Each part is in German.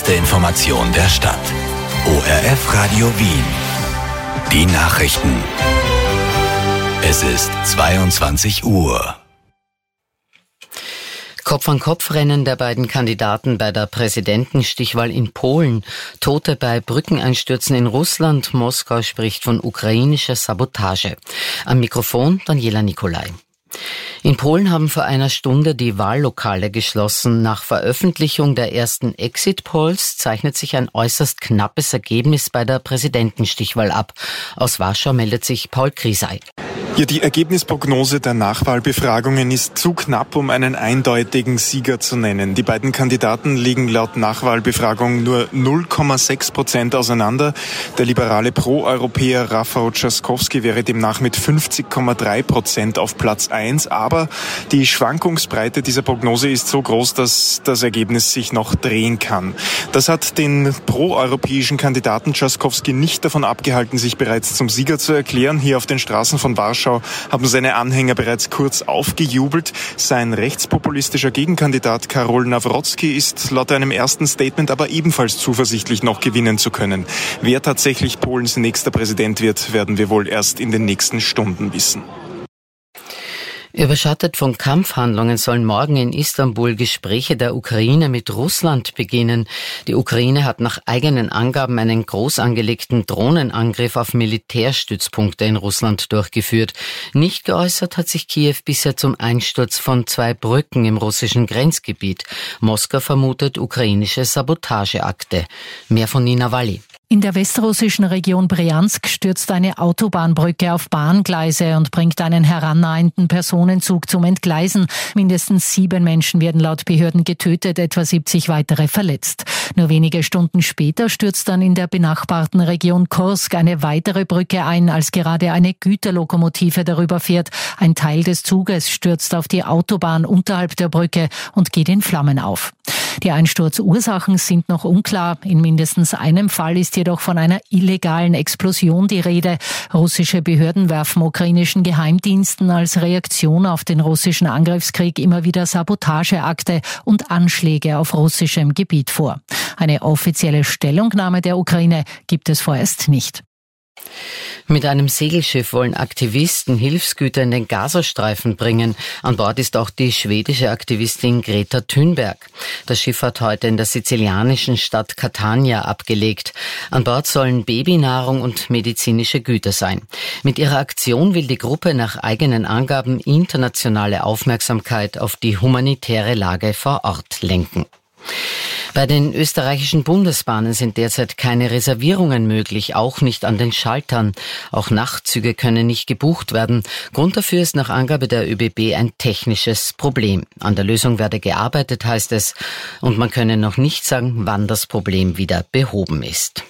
erste Information der Stadt. ORF Radio Wien. Die Nachrichten. Es ist 22 Uhr. Kopf-an-Kopf-Rennen der beiden Kandidaten bei der Präsidentenstichwahl in Polen. Tote bei Brückeneinstürzen in Russland. Moskau spricht von ukrainischer Sabotage. Am Mikrofon Daniela Nicolai. In Polen haben vor einer Stunde die Wahllokale geschlossen. Nach Veröffentlichung der ersten Exit-Polls zeichnet sich ein äußerst knappes Ergebnis bei der Präsidentenstichwahl ab. Aus Warschau meldet sich Paul Krisay. Ja, die Ergebnisprognose der Nachwahlbefragungen ist zu knapp, um einen eindeutigen Sieger zu nennen. Die beiden Kandidaten liegen laut Nachwahlbefragung nur 0,6% auseinander. Der liberale Pro-Europäer Rafał Trzaskowski wäre demnach mit 50,3% auf Platz 1. Aber die Schwankungsbreite dieser Prognose ist so groß, dass das Ergebnis sich noch drehen kann. Das hat den pro-europäischen Kandidaten Trzaskowski nicht davon abgehalten, sich bereits zum Sieger zu erklären. Hier auf den Straßen von Warschau haben seine Anhänger bereits kurz aufgejubelt. Sein rechtspopulistischer Gegenkandidat Karol Nawrocki ist laut einem ersten Statement aber ebenfalls zuversichtlich, noch gewinnen zu können. Wer tatsächlich Polens nächster Präsident wird, werden wir wohl erst in den nächsten Stunden wissen. Überschattet von Kampfhandlungen sollen morgen in Istanbul Gespräche der Ukraine mit Russland beginnen. Die Ukraine hat nach eigenen Angaben einen groß angelegten Drohnenangriff auf Militärstützpunkte in Russland durchgeführt. Nicht geäußert hat sich Kiew bisher zum Einsturz von 2 Brücken im russischen Grenzgebiet. Moskau vermutet ukrainische Sabotageakte. Mehr von Nina Walli. In der westrussischen Region Bryansk stürzt eine Autobahnbrücke auf Bahngleise und bringt einen herannahenden Personenzug zum Entgleisen. Mindestens 7 Menschen werden laut Behörden getötet, etwa 70 weitere verletzt. Nur wenige Stunden später stürzt dann in der benachbarten Region Kursk eine weitere Brücke ein, als gerade eine Güterlokomotive darüber fährt. Ein Teil des Zuges stürzt auf die Autobahn unterhalb der Brücke und geht in Flammen auf. Die Einsturzursachen sind noch unklar. In mindestens einem Fall ist jedoch von einer illegalen Explosion die Rede. Russische Behörden werfen ukrainischen Geheimdiensten als Reaktion auf den russischen Angriffskrieg immer wieder Sabotageakte und Anschläge auf russischem Gebiet vor. Eine offizielle Stellungnahme der Ukraine gibt es vorerst nicht. Mit einem Segelschiff wollen Aktivisten Hilfsgüter in den Gazastreifen bringen. An Bord ist auch die schwedische Aktivistin Greta Thunberg. Das Schiff hat heute in der sizilianischen Stadt Catania abgelegt. An Bord sollen Babynahrung und medizinische Güter sein. Mit ihrer Aktion will die Gruppe nach eigenen Angaben internationale Aufmerksamkeit auf die humanitäre Lage vor Ort lenken. Bei den österreichischen Bundesbahnen sind derzeit keine Reservierungen möglich, auch nicht an den Schaltern. Auch Nachtzüge können nicht gebucht werden. Grund dafür ist nach Angabe der ÖBB ein technisches Problem. An der Lösung werde gearbeitet, heißt es, und man könne noch nicht sagen, wann das Problem wieder behoben ist.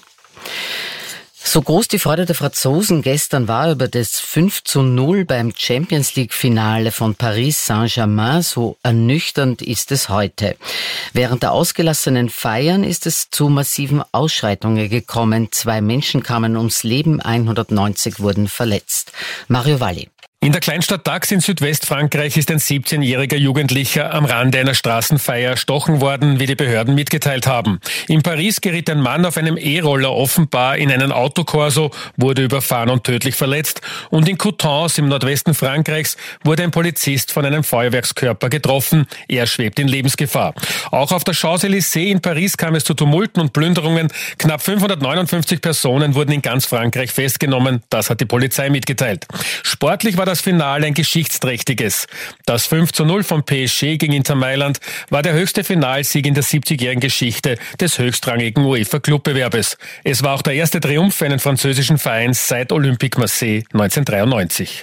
So groß die Freude der Franzosen gestern war über das 5:0 beim Champions-League-Finale von Paris Saint-Germain, so ernüchternd ist es heute. Während der ausgelassenen Feiern ist es zu massiven Ausschreitungen gekommen. 2 Menschen kamen ums Leben, 190 wurden verletzt. Mario Valli. In der Kleinstadt Dax in Südwestfrankreich ist ein 17-jähriger Jugendlicher am Rande einer Straßenfeier erstochen worden, wie die Behörden mitgeteilt haben. In Paris geriet ein Mann auf einem E-Roller offenbar in einen Autokorso, wurde überfahren und tödlich verletzt. Und in Coutances im Nordwesten Frankreichs wurde ein Polizist von einem Feuerwerkskörper getroffen. Er schwebt in Lebensgefahr. Auch auf der Champs-Élysées in Paris kam es zu Tumulten und Plünderungen. Knapp 559 Personen wurden in ganz Frankreich festgenommen. Das hat die Polizei mitgeteilt. Sportlich war das Finale ein geschichtsträchtiges. Das 5:0 von PSG gegen Inter Mailand war der höchste Finalsieg in der 70-jährigen Geschichte des höchstrangigen UEFA-Clubbewerbes. Es war auch der erste Triumph eines französischen Vereins seit Olympique Marseille 1993.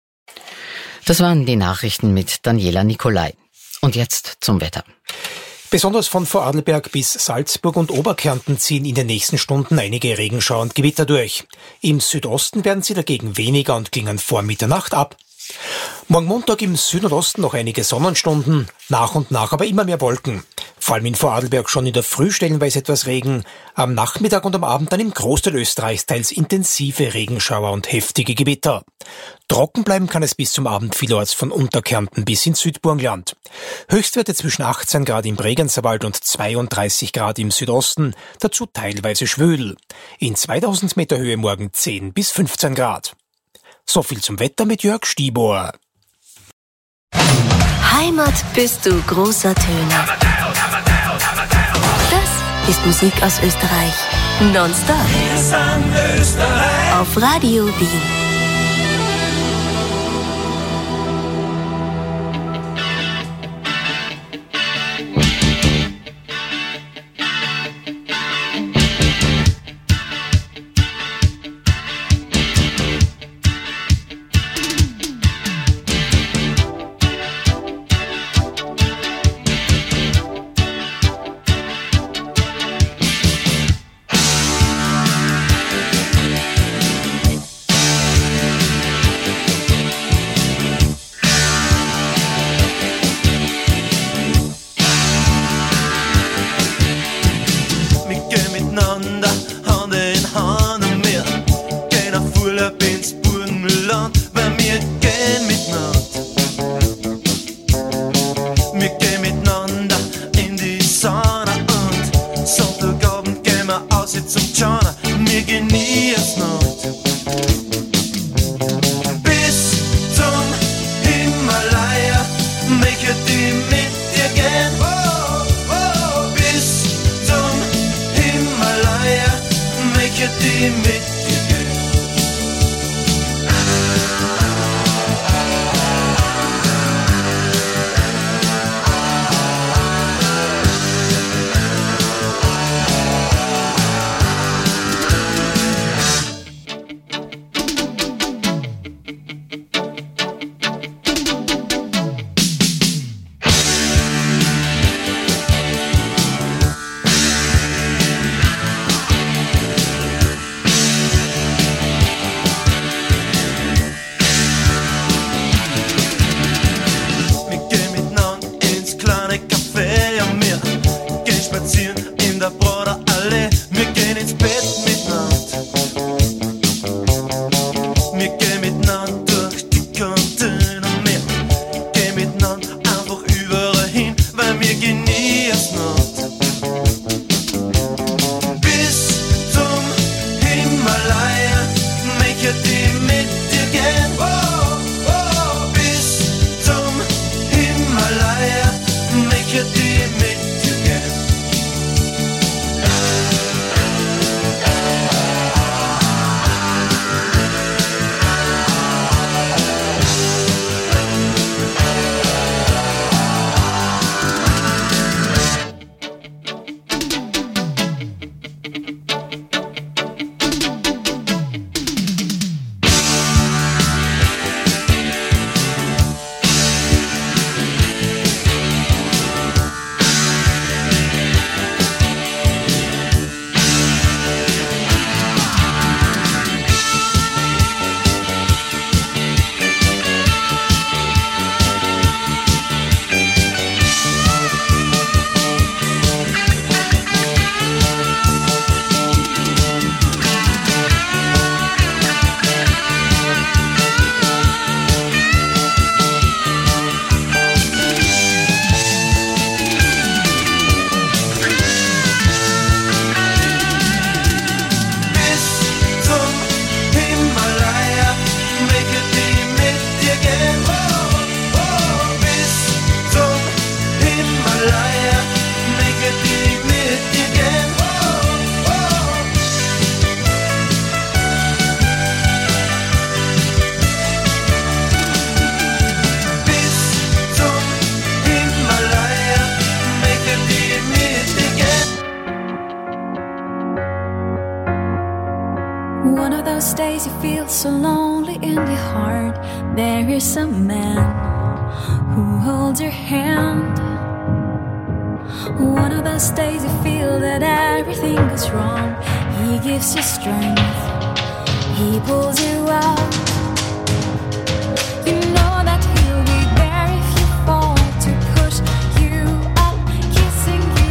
Das waren die Nachrichten mit Daniela Nicolai. Und jetzt zum Wetter. Besonders von Vorarlberg bis Salzburg und Oberkärnten ziehen in den nächsten Stunden einige Regenschauer und Gewitter durch. Im Südosten werden sie dagegen weniger und klingen vor Mitternacht ab. Morgen Montag im Süden und Osten noch einige Sonnenstunden, nach und nach aber immer mehr Wolken. Vor allem in Vorarlberg schon in der Früh stellenweise etwas Regen, am Nachmittag und am Abend dann im Großteil Österreichs teils intensive Regenschauer und heftige Gewitter. Trocken bleiben kann es bis zum Abend vielerorts von Unterkärnten bis ins Südburgenland. Höchstwerte zwischen 18 Grad im Bregenzerwald und 32 Grad im Südosten, dazu teilweise schwül. In 2000 Meter Höhe morgen 10 bis 15 Grad. So viel zum Wetter mit Jörg Stiebohr. Heimat bist du großer Töne. Das ist Musik aus Österreich. Nonstop. Auf Radio Wien. One of those days you feel so lonely in your heart. There is a man who holds your hand. One of those days you feel that everything goes wrong. He gives you strength, he pulls you out. You know that he'll be there if you fall, to push you up, kissing you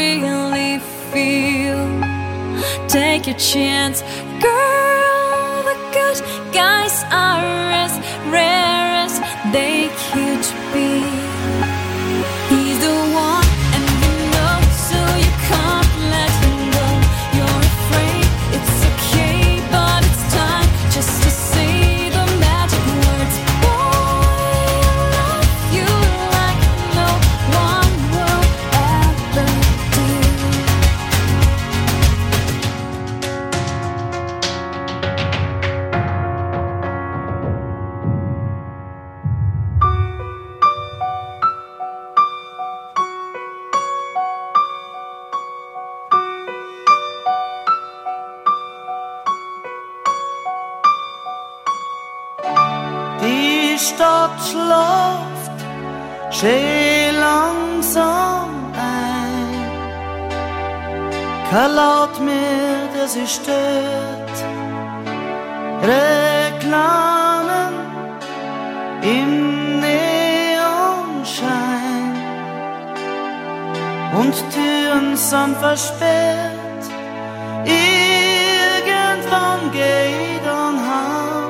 really feel. Take your chance, girl. The good guys are as rare as they could be. He's the one, and you know, so you can't let him go. You're afraid, it's okay, but it's time just to say the magic words. Boy, I love you like no one will ever do. Die Stadt schläft schön langsam ein. Kein Laut mehr, der sie stört. Reklamen im Neonschein und Türen sind versperrt. Irgendwann geh ich dann heim.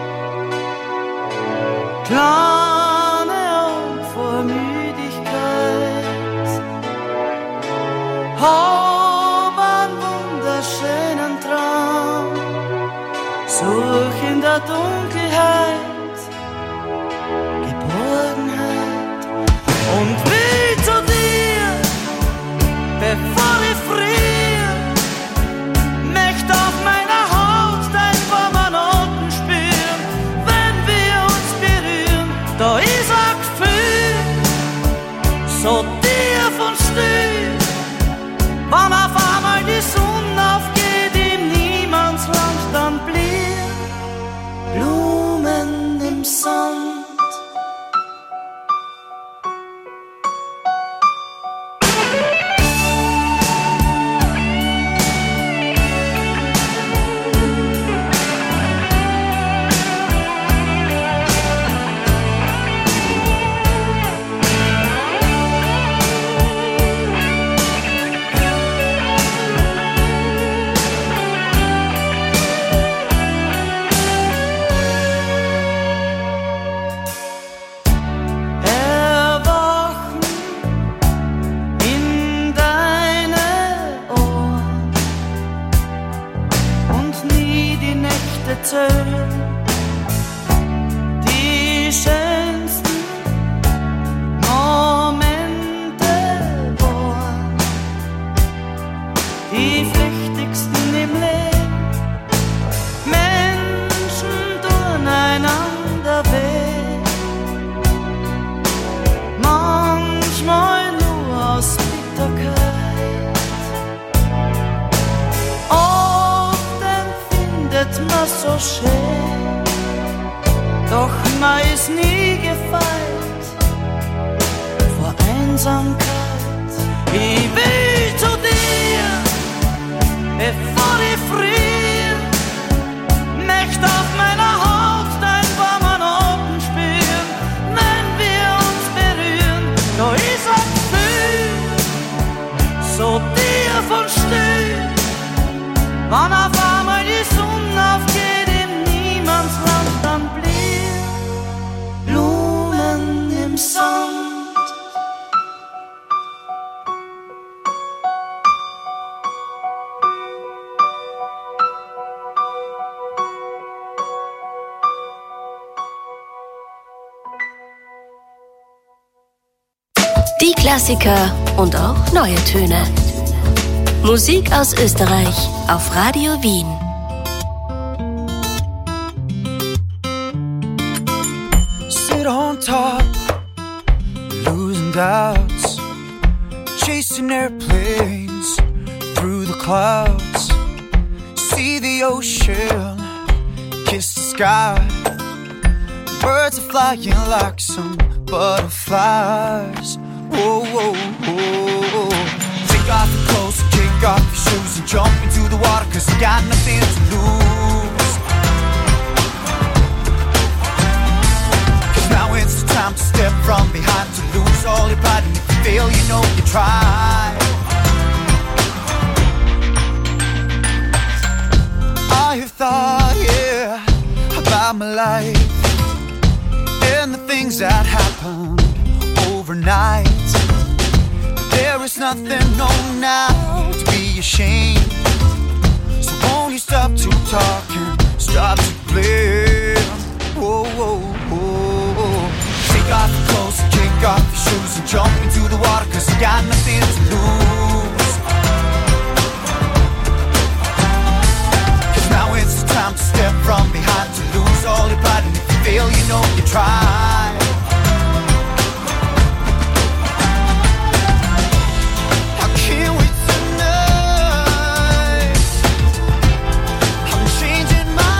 Kleine Augen vor Müdigkeit, hab einen wunderschönen Traum, such in der Dunkelheit Geborgenheit und will zu dir, bevor ich friere, möcht auf meiner Haut dein warmer Noten spüren, wenn wir uns berühren, da ist ein Gefühl, so tief und still, wann auf einmal die Sonne aufgeht im Niemandsland, dann blühen Blumen im Sand. Erwachen in deine Ohren und nie die Nächte zählen. Die schönsten Momente waren die flüchtigsten im Leben. Menschen tun einander weh, manchmal nur aus Bitterkeit. Oft empfindet man so schön, doch man ist nie gefeit vor Einsamkeit. Ich will zu dir, bevor ich friere, möcht auf meiner Haut dein warmer Noten spüren, wenn wir uns berühren, da ist ein Gefühl, so tief und still, wann auf einmal die Sonne aufgeht im Niemandsland, dann blühen Blumen im Sand. Die Klassiker und auch neue Töne. Musik aus Österreich auf Radio Wien. Sit on top, losing doubts, chasing airplanes through the clouds. See the ocean, kiss the sky. Birds are flying like some butterflies. Whoa, whoa, whoa. Take off your clothes, kick off your shoes and jump into the water, 'cause you got nothing to lose. 'Cause now it's the time to step from behind, to lose all your pride, and if you fail, you know you tried. nothing, no, now to be ashamed. So won't you stop to talking, stop to play? Whoa, whoa, whoa. Take off your clothes and kick off your shoes and jump into the water, 'cause you got nothing to lose. 'Cause now it's the time to step from behind, to lose all your pride, and if you fail, you know you tried. I can't wait tonight. I'm changing my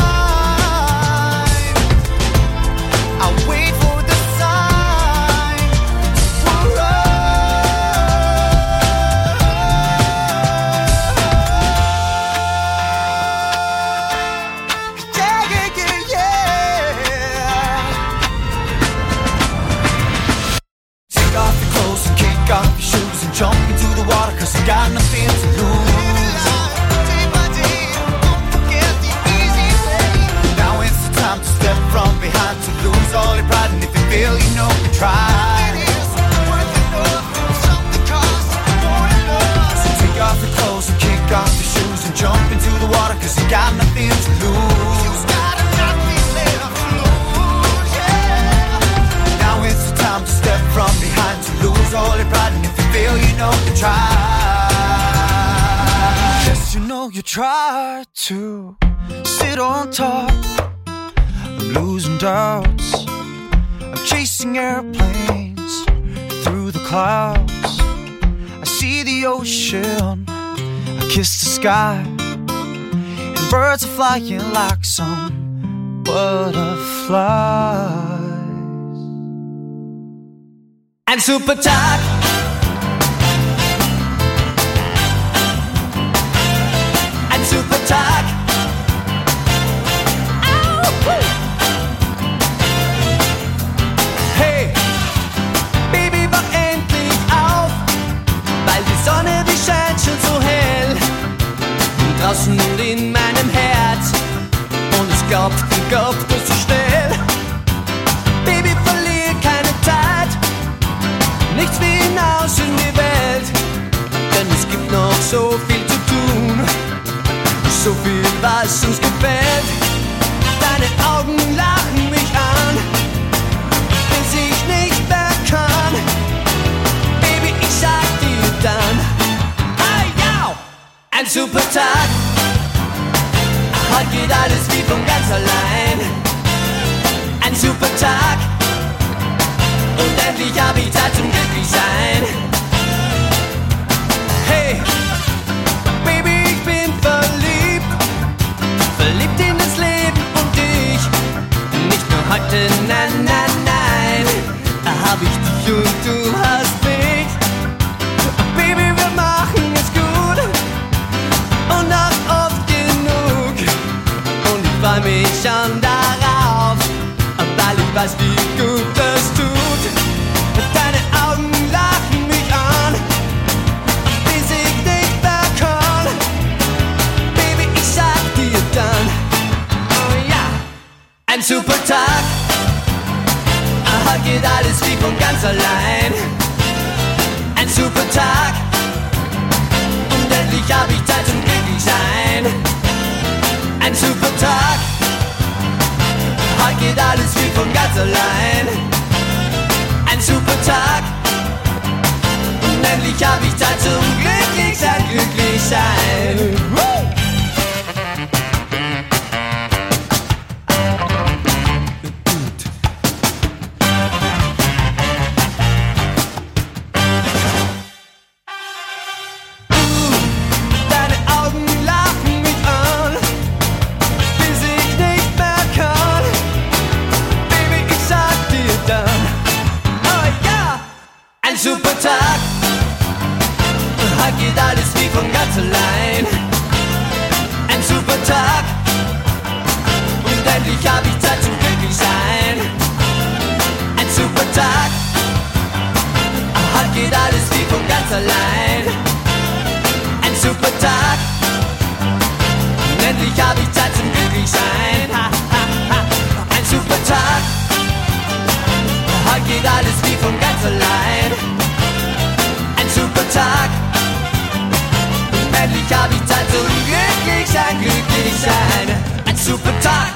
mind. I'll wait for the sign for yeah, yeah, yeah, yeah. Take off your clothes and kick off your shoes and jump into the water, 'cause you got nothing to lose. Now it's the time to step from behind, to lose all your pride, and if you fail, you know you tried. So take off your clothes and kick off your shoes and jump into the water, 'cause you got nothing to lose. Now it's the time to step from behind, to lose all your pride, and if you fail, you know you tried. Yes, you know you tried to sit on top. I'm losing doubts. I'm chasing airplanes through the clouds. I see the ocean, I kiss the sky, and birds are flying like some butterflies. Ein super Tag. Ein super Tag. Hey, Baby, wach endlich auf, weil die Sonne, die scheint schon so hell. Draußen und in meinem Herz, und es glaubt es so schnell. Baby, verlier keine Zeit, nichts wie hinaus in die Welt, denn es gibt noch so viel zu tun, so viel, was uns gefällt. Deine Augen lachen mich an, bis ich nicht mehr kann. Baby, ich sag dir dann, hey, yo! Ein super Tag, heute geht alles wie von ganz allein. Ein super Tag, und endlich hab ich Zeit zum Glücklichsein. Hey, Baby, ich bin verliebt, verliebt in das Leben und dich. Nicht nur heute, nein, nein, nein, hab ich dich und du hast mich. Baby, wir machen es gut und auch oft genug. Und ich freu mich schon darauf, weil ich weiß, wie gut das tut. Deine Augen lachen mich an, bis ich nicht mehr kann. Baby, ich sag dir dann, oh ja, ein super Tag. Heute geht alles wie von ganz allein. Ein super Tag, und endlich hab ich Zeit zum Glücklichsein. Ein super Tag, heute geht alles wie von ganz allein. Ein super Tag, und endlich hab ich Zeit zum Glücklichsein, Glücklichsein. Woo! Deine Augen lachen mich an, bis ich nicht mehr kann. Baby, ich sag dir dann, oh ja, ein super Tag. Heute geht alles wie von ganz allein. Ein super Tag, und endlich hab ich Zeit zum Glücklichsein. Ein super Tag, heute geht alles wie von ganz allein. Ein super Tag, und endlich hab ich Zeit zum Glücklichsein. Ha, ha, ha. Ein super Tag, heute geht alles wie von ganz allein. Ein super Tag. endlich hab ich Zeit zum glücklich sein. Ein super Tag.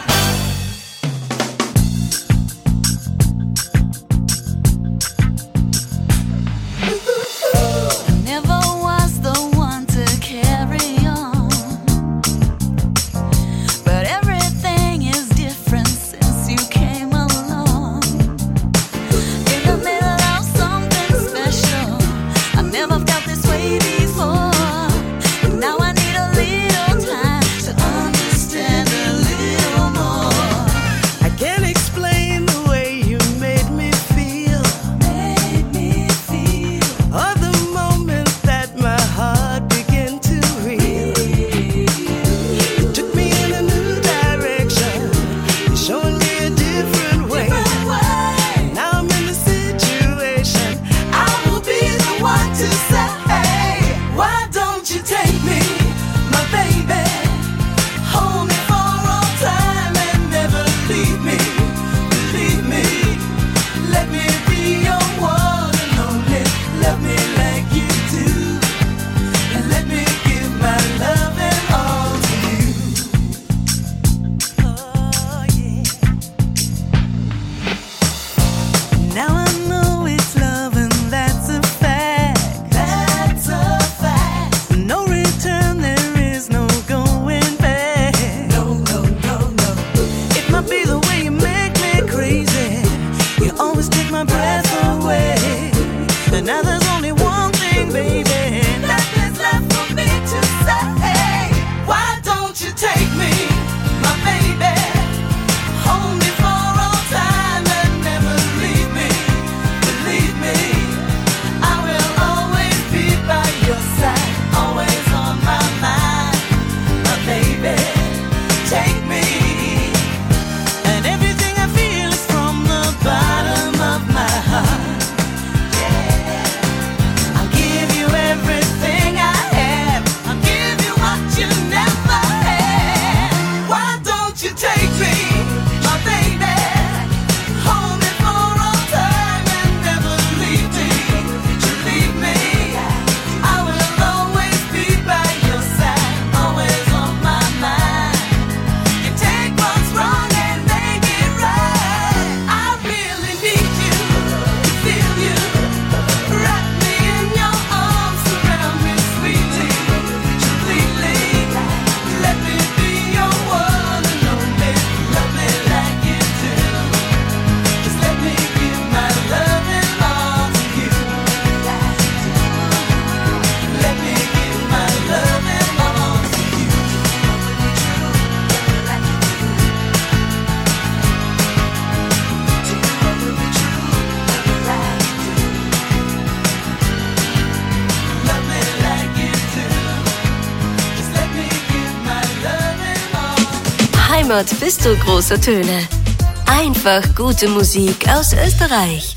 Heimat bis zu große Töne. Einfach gute Musik aus Österreich.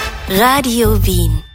Radio Wien.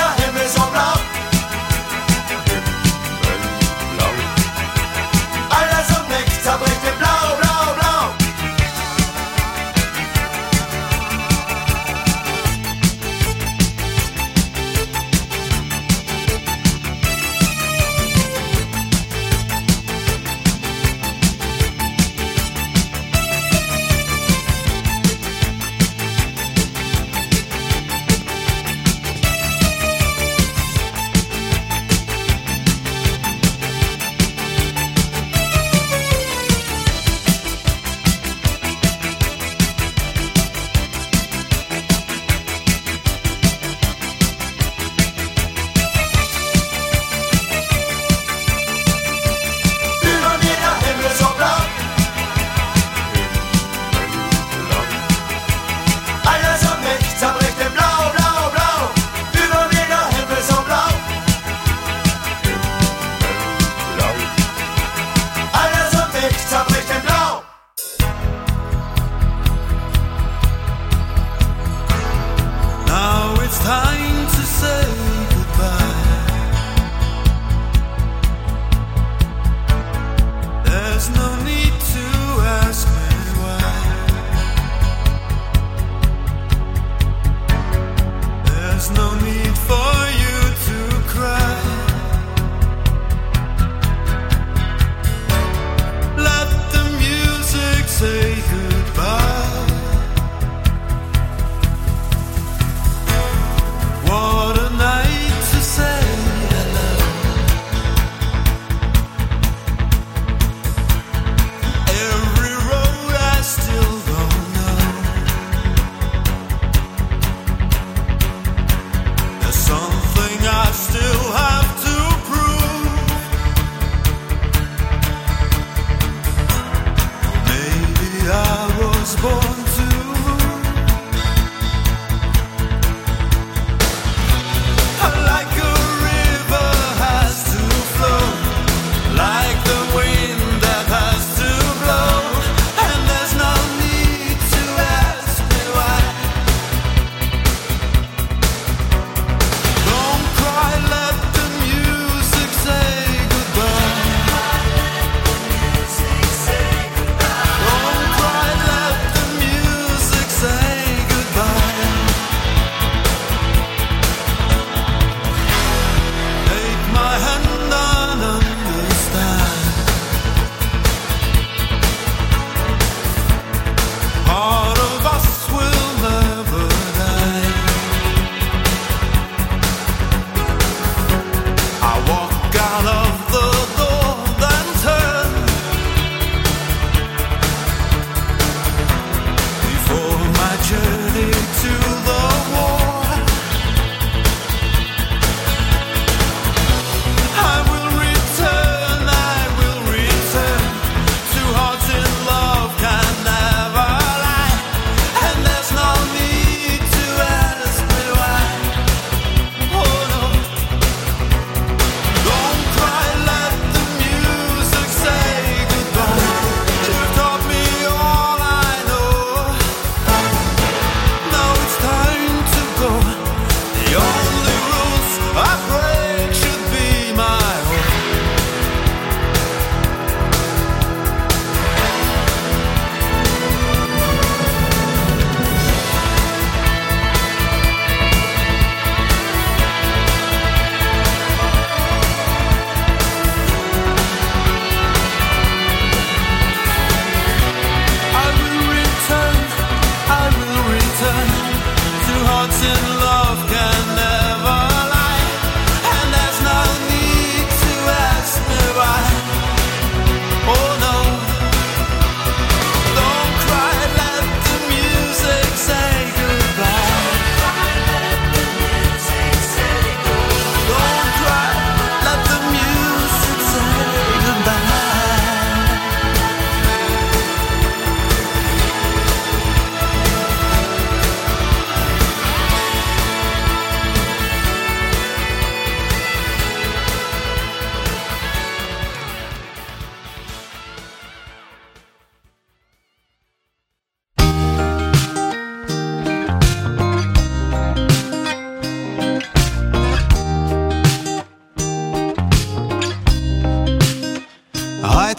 Alla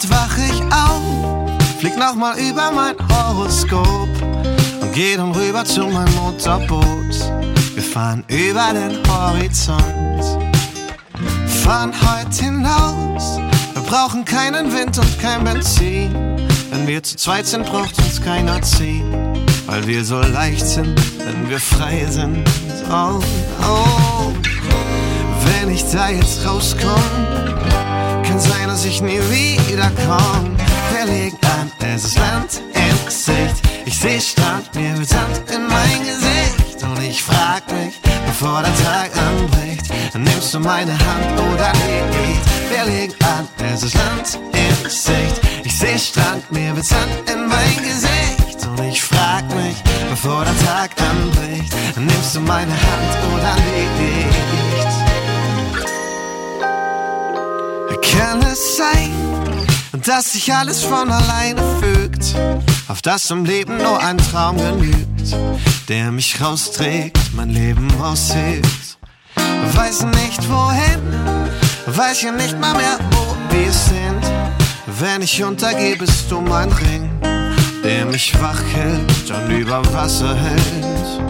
Bald wach ich auf, flieg nochmal über mein Horoskop und geh dann rüber zu meinem Motorboot. Wir fahren über den Horizont, fahren heute hinaus. Wir brauchen keinen Wind und kein Benzin. Wenn wir zu zweit sind, braucht uns keiner ziehen, weil wir so leicht sind, wenn wir frei sind. Oh, oh. Wenn ich da jetzt rauskomme, kann sein, dass ich nie wiederkomme. Wir legen an, es ist Land in Sicht. Ich seh Strand, mir wird Sand in mein Gesicht. Und ich frag mich, bevor der Tag anbricht, nimmst du meine Hand oder nicht? Wir legen an, es ist Land in Sicht. Ich seh Strand, mir wird Sand in mein Gesicht. Und ich frag mich, bevor der Tag anbricht, nimmst du meine Hand oder nicht? Kann es sein, dass sich alles von alleine fügt, auf das im Leben nur ein Traum genügt, der mich rausträgt, mein Leben aushilft. Weiß nicht wohin, weiß ja nicht mal mehr, wo wir sind. Wenn ich untergehe, bist du mein Ring, der mich wach hält und über Wasser hält.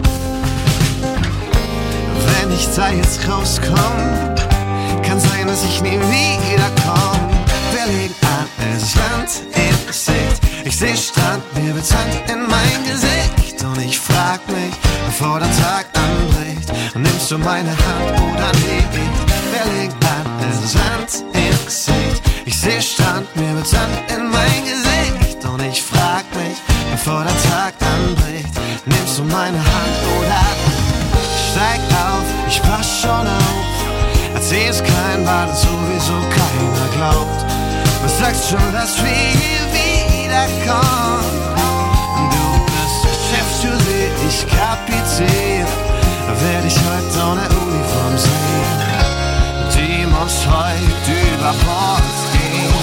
Wenn ich da jetzt rauskomme, kann sein, dass ich nie wiederkomme. Wir legen an, es ist Land in Sicht. Ich seh Strand, mir wird Sand in mein Gesicht. Und ich frag mich, bevor der Tag anbricht, nimmst du meine Hand oder nicht? Wir legen an, es ist Land in Sicht. Ich seh Strand, mir wird Sand in mein Gesicht. Und ich frag mich, bevor der Tag anbricht, nimmst du meine Hand oder nicht? Steig auf, ich pass schon auf. Erzähl es kein, weil das sowieso keiner glaubt. Was sagst schon, dass wir hier wiederkommen? Du bist Chefjury, ich Kapitän. Werd ich heute ohne Uniform sehen? Die muss heute über Bord gehen.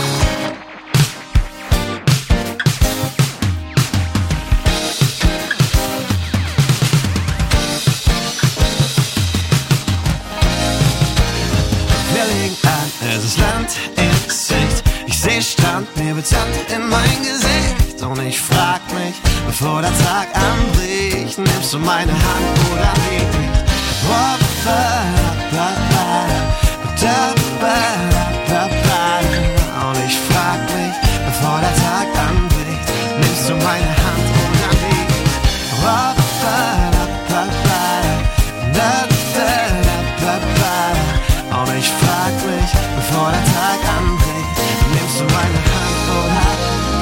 Es ist Land in Sicht. Ich seh Strand, mir wird Sand in mein Gesicht. Und ich frag mich, bevor der Tag anbricht, nimmst du meine Hand oder nicht? Und ich frag mich, bevor der Tag anbricht, nimmst du meine Hand oder nicht? Und ich frag mich, bevor der Tag anbricht, nimmst du meine Hand oder?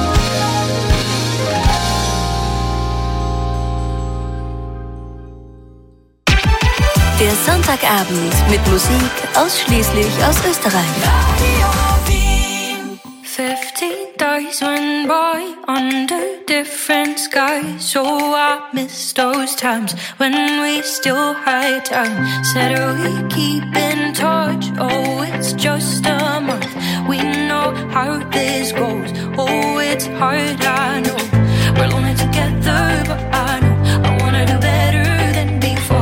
Der Sonntagabend mit Musik ausschließlich aus Österreich. Radio Wien. 15 days went by under different skies, so I miss those times when we still had time. Said we keep in touch, oh it's just a month. We know how this goes, oh it's hard, I know. We're lonely together, but I know I wanna do better than before.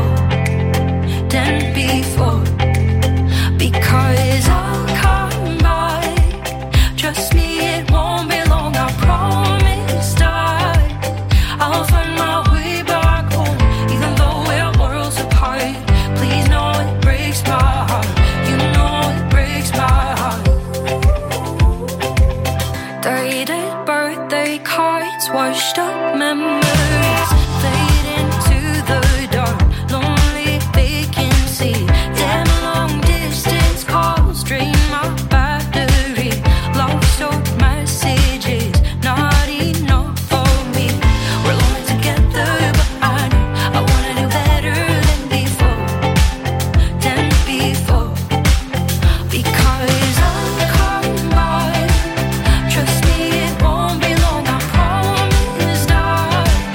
Because I'll come by, trust me it won't be long, I promise that I'll find my way back home, even though we're worlds apart. Please know it breaks my heart, you know it breaks my heart. Dated birthday cards, washed up memories, fade into the dark, lonely vacancy. Damn long distance calls drain my battery. Love soaked messages, not enough for me. We're lonely together, but I know I wanna do better than before, than before. Because I'll come by, trust me it won't be long, I promise that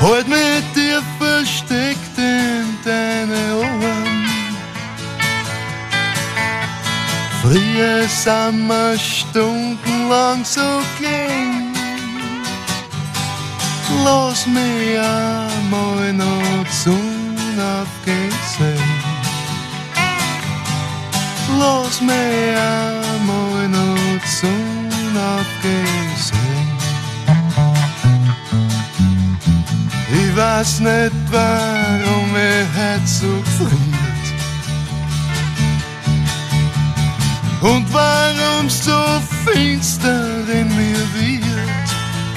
Halt mich dir versteckt in deine Ohren. Früher sind wir stundenlang so klein. Lass mich einmal noch die Sonne aufgehen sehen. Lass mich einmal noch die Sonne aufgehen sehen. Ich weiß nicht, warum ich heute so gefriert und warum's so finster in mir wird.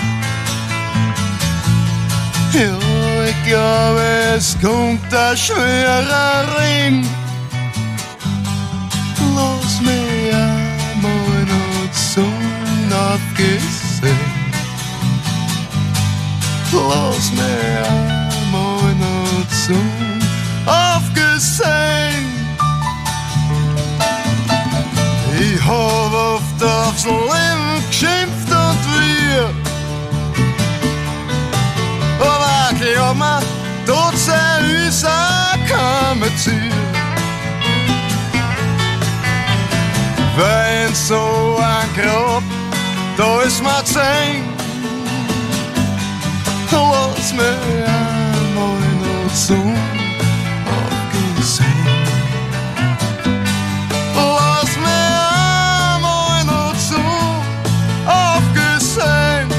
Ja, ich glaube, es kommt ein schwerer Ring. Lass mich einmal noch die Sonne aufgehen. Lass mich einmal noch die Sonne aufgehen. Ich hab oft aufs Leben geschimpft und wir. Aber glaub mir, dort sei uns auch kein Ziel. Weil in so ein Grab, da ist mir 10. Lass mich einmal noch die Sonne aufgehen. Lass mich einmal noch die Sonne aufgehen.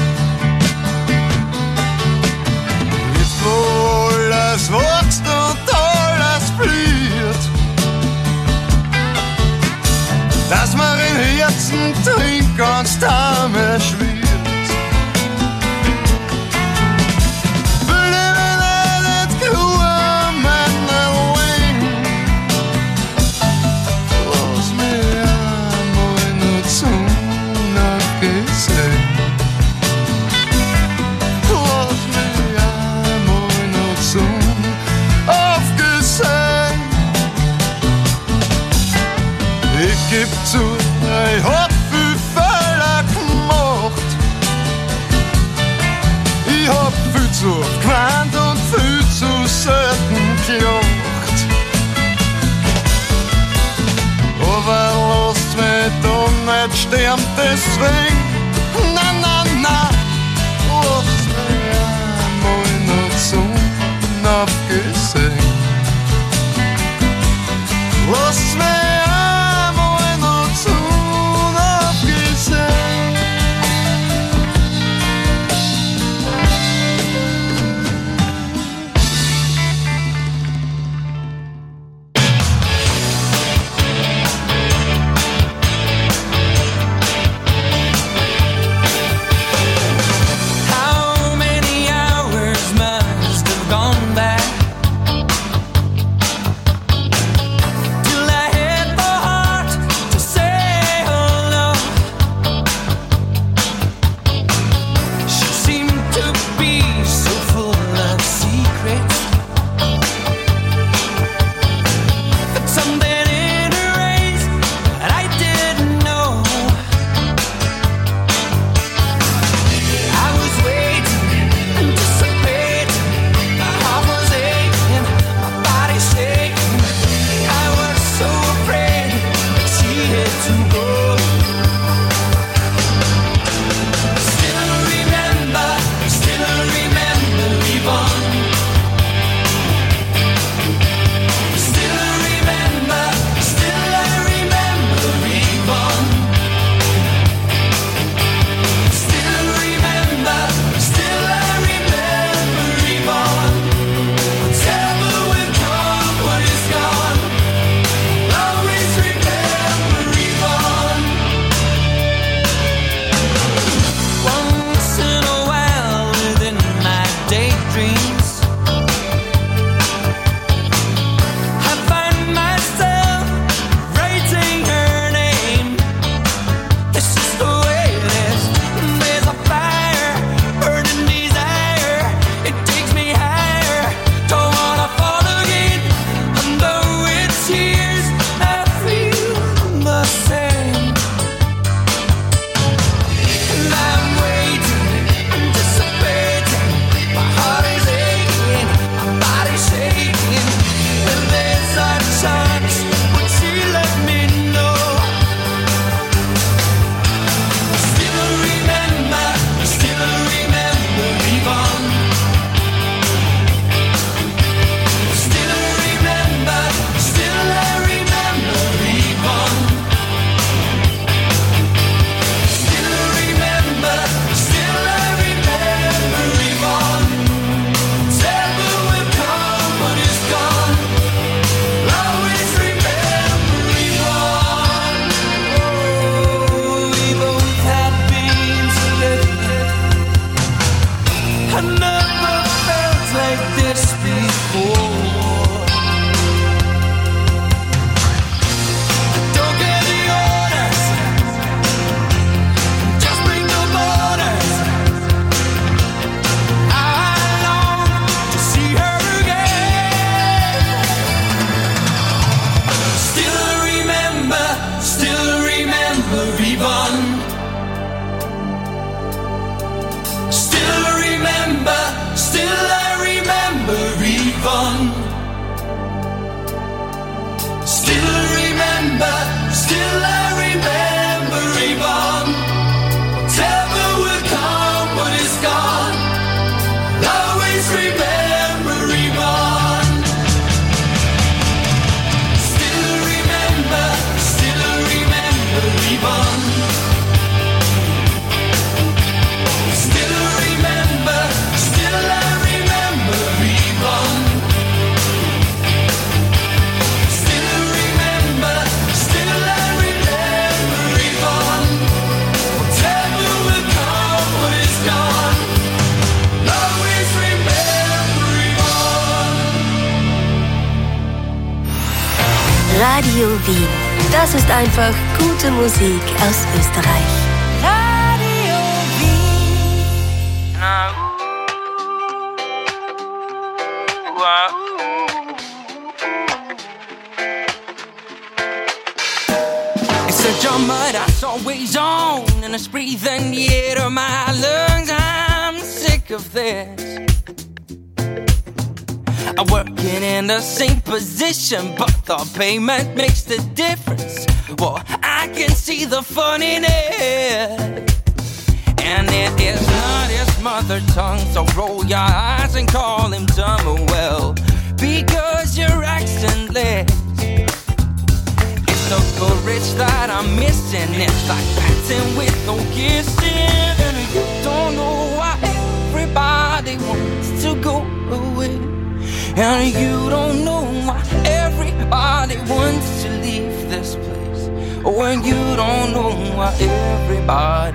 Jetzt wo alles wächst und alles blüht, dass mir im Herzen drin ganz Dame schwirrt. Gib zu, ich hab viel Fehler gemacht. Ich hab viel zu oft geweint und viel zu selten gelacht. Aber lasst mich da nicht sterben deswegen. Na, na, na. Lasst mich einmal noch die Sonne aufgehen. Lasst mich Wien. Das ist einfach gute Musik aus Österreich. Radio Wien. It's a drummer that's always on, and it's breathing the air of my lungs. I'm sick of this. I'm working in the same position, but the payment makes the difference. Well, I can see the fun in it, and it is not his mother tongue. So roll your eyes and call him dumb. Well, because your accent lives. It's the courage that I'm missing. It's like dancing with no kissing, and you don't know why everybody wants to go away. And you don't know why everybody wants to leave this place. Oh, and you don't know why everybody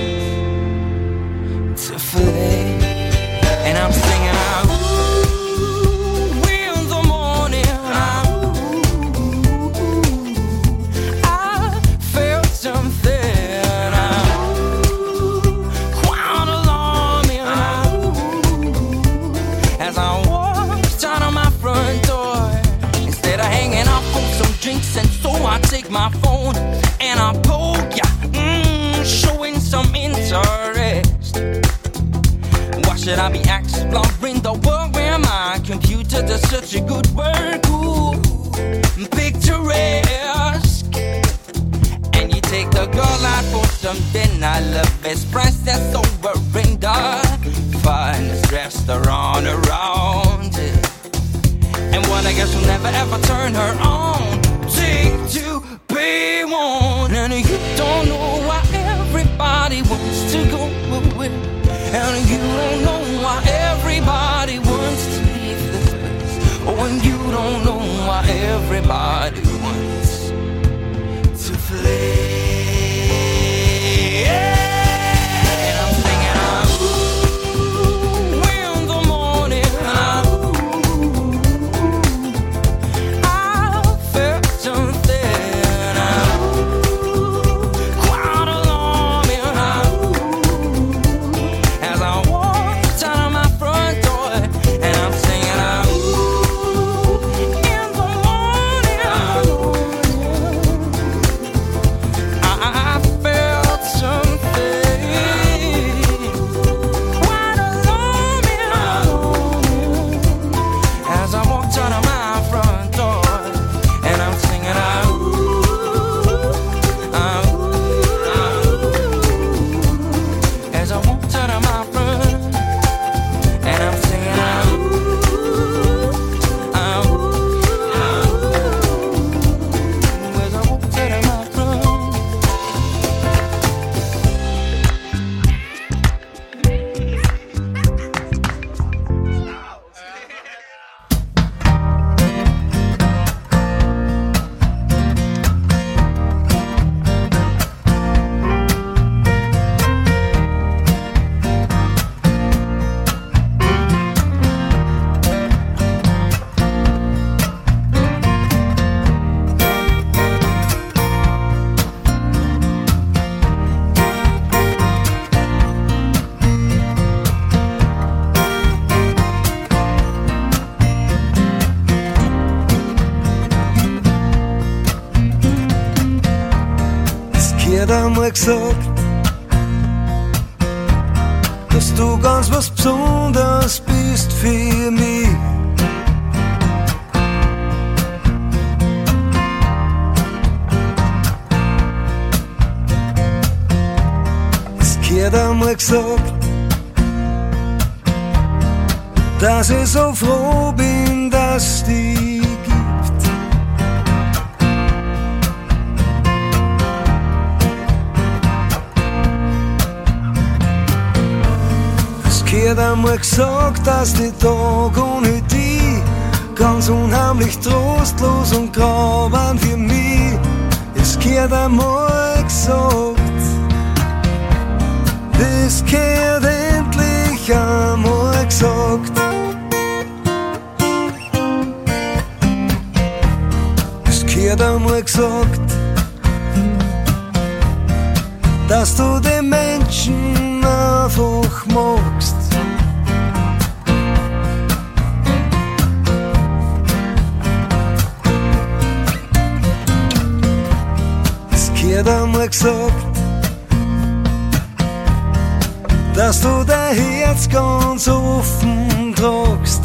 wants to flee. And I'm singing out, ooh, in the morning, I felt something, quite alarming, as I out of my front door. Instead of hanging out for some drinks, and so I take my phone and I poke ya, showing some interest. Why should I be exploring the world where my computer does such a good work? Ooh, picturesque. And you take the girl out for something I love. It's priced that's over in the finest restaurant around it. And one I guess will never ever turn her on. Take to be one. And you don't know why everybody wants to go away. And you don't know why everybody wants to leave this place. Oh, and you don't know why everybody wants to flee. And I'm singing out, ooh, in the morning, jeder mal gesagt, dass du ganz was Besonderes bist für mich. Es gehört einmal gesagt, dass ich so froh bin, dass die gibt. Es gehört einmal gesagt, dass die Tage ohne die ganz unheimlich trostlos und grau waren für mich. Es gehört einmal gesagt, das gehört endlich einmal gesagt. Es gehört einmal einmal gesagt, dass du den Menschen einfach magst. Das Kind einmal gesagt, dass du dein Herz ganz offen tragst.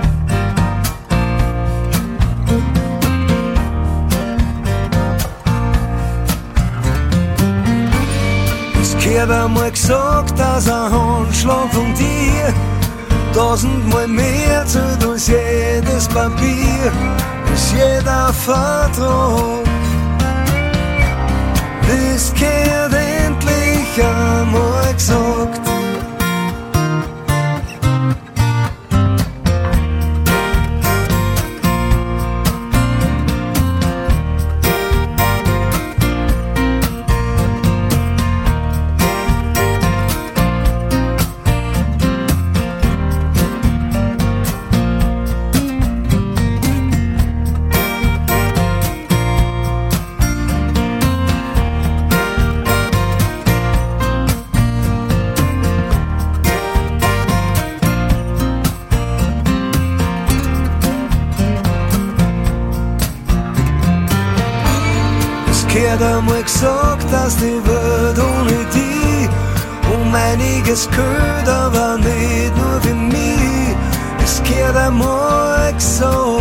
Ich hab einmal gesagt, dass ein Handschlag von dir 1000-mal mehr zählt als jedes Papier, als jeder Vertrag. Das gehört endlich einmal gesagt. Ich hab einmal gesagt, dass die Welt ohne die einiges gehört, aber nicht nur für mich. Das gehört einmal gesagt,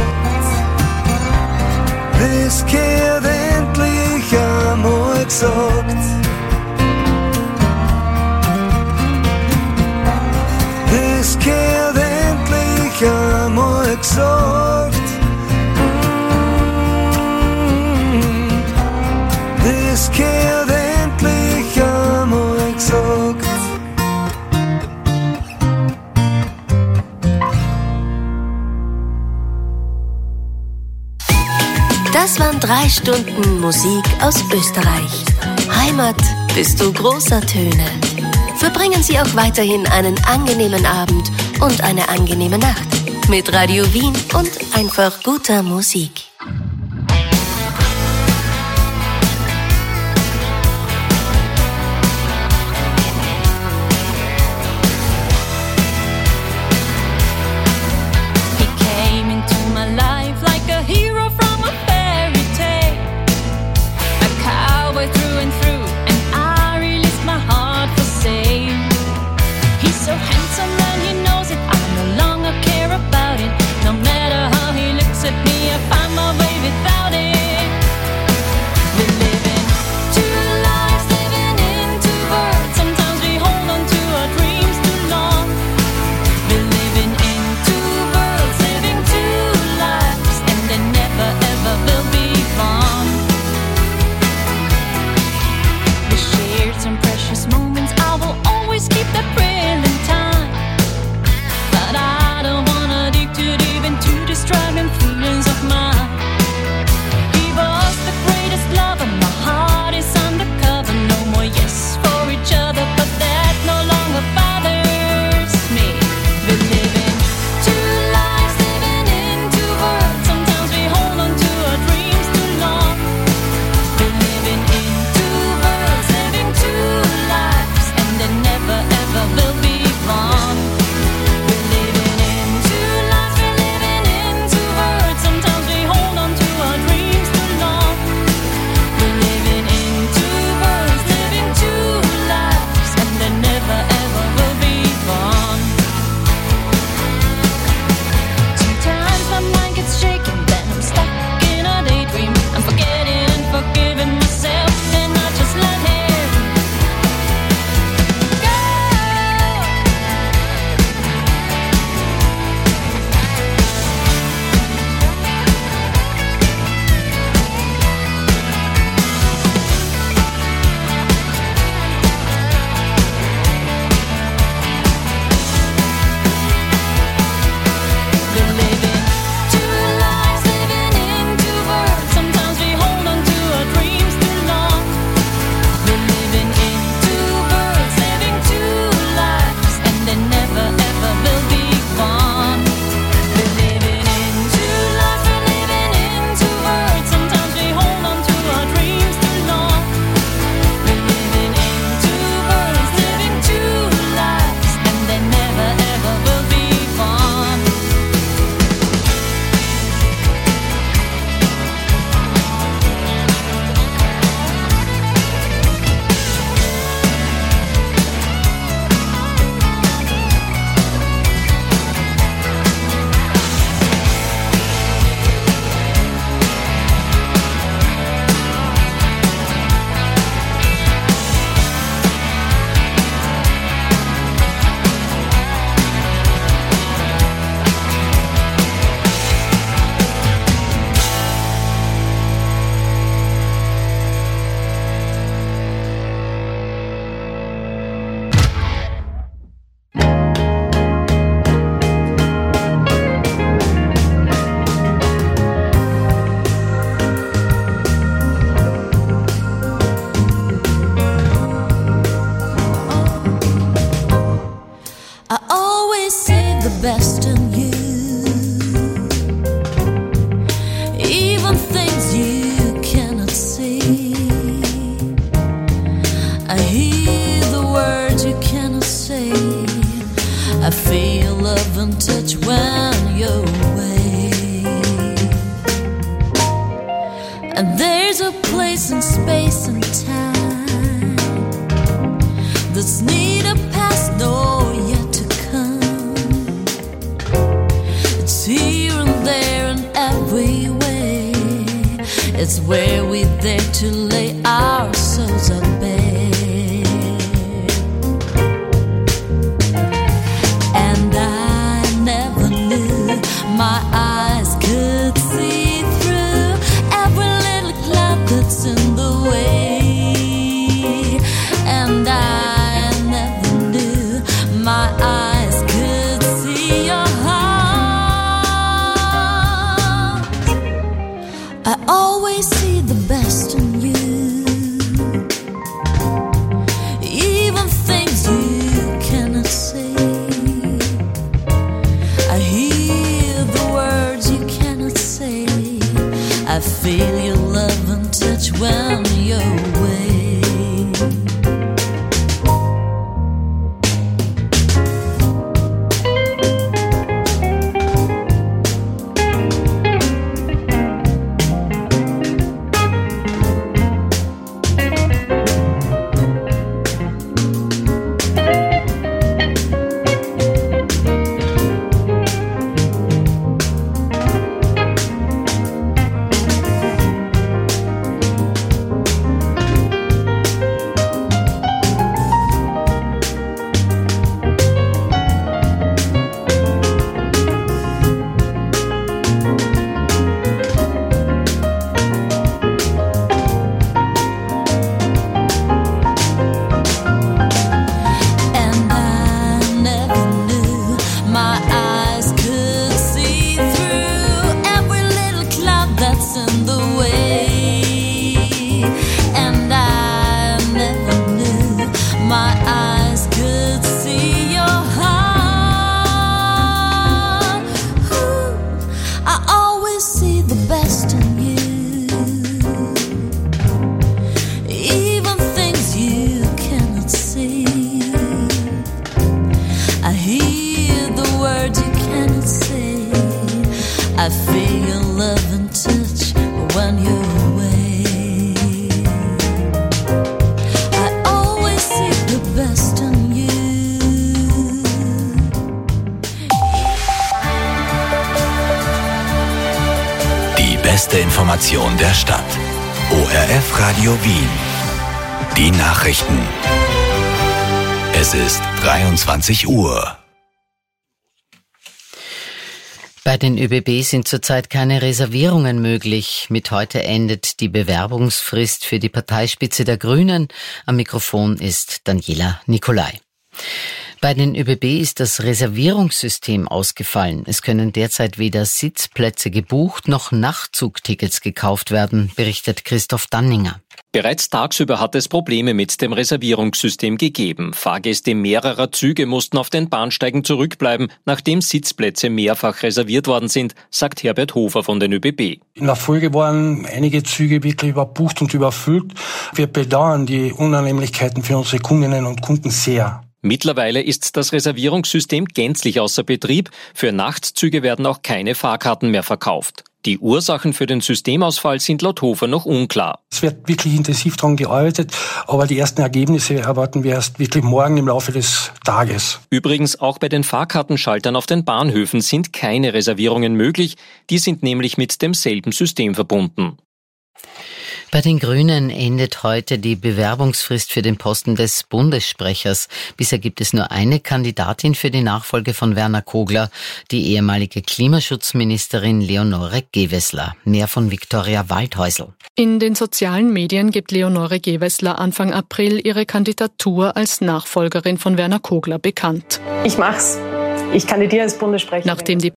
das gehört endlich einmal gesagt. Das gehört endlich einmal gesagt. Das gehört endlich einmal gesagt. Das waren 3 Stunden Musik aus Österreich. Heimat bist du großer Töne. Verbringen Sie auch weiterhin einen angenehmen Abend und eine angenehme Nacht mit Radio Wien und einfach guter Musik. No matter how he looks at me, I find my place in space and time. That's neither past nor yet to come. It's here and there and every way. It's where we dare to lay our souls at bare. And I never knew my eyes could see through every little cloud that's in the way. And I never knew my eyes could see your heart. I always see the best in you, even things you cannot say. I hear the words you cannot say. I feel your love and touch when you're away. I feel your love and touch when you're away. I always see the best in you. Die beste Information der Stadt. ORF Radio Wien. Die Nachrichten. Es ist 23 Uhr. Bei den ÖBB sind zurzeit keine Reservierungen möglich. Mit heute endet die Bewerbungsfrist für die Parteispitze der Grünen. Am Mikrofon ist Daniela Nicolai. Bei den ÖBB ist das Reservierungssystem ausgefallen. Es können derzeit weder Sitzplätze gebucht noch Nachtzugtickets gekauft werden, berichtet Christoph Danninger. Bereits tagsüber hat es Probleme mit dem Reservierungssystem gegeben. Fahrgäste mehrerer Züge mussten auf den Bahnsteigen zurückbleiben, nachdem Sitzplätze mehrfach reserviert worden sind, sagt Herbert Hofer von den ÖBB. In der Folge waren einige Züge wirklich überbucht und überfüllt. Wir bedauern die Unannehmlichkeiten für unsere Kundinnen und Kunden sehr. Mittlerweile ist das Reservierungssystem gänzlich außer Betrieb. Für Nachtzüge werden auch keine Fahrkarten mehr verkauft. Die Ursachen für den Systemausfall sind laut Hofer noch unklar. Es wird wirklich intensiv daran gearbeitet, aber die ersten Ergebnisse erwarten wir erst wirklich morgen im Laufe des Tages. Übrigens, auch bei den Fahrkartenschaltern auf den Bahnhöfen sind keine Reservierungen möglich. Die sind nämlich mit demselben System verbunden. Bei den Grünen endet heute die Bewerbungsfrist für den Posten des Bundessprechers. Bisher gibt es nur eine Kandidatin für die Nachfolge von Werner Kogler, die ehemalige Klimaschutzministerin Leonore Gewessler. Mehr von Viktoria Waldhäusl. In den sozialen Medien gibt Leonore Gewessler Anfang April ihre Kandidatur als Nachfolgerin von Werner Kogler bekannt. Ich mach's. Ich kandidiere als Bundessprecherin. Nachdem die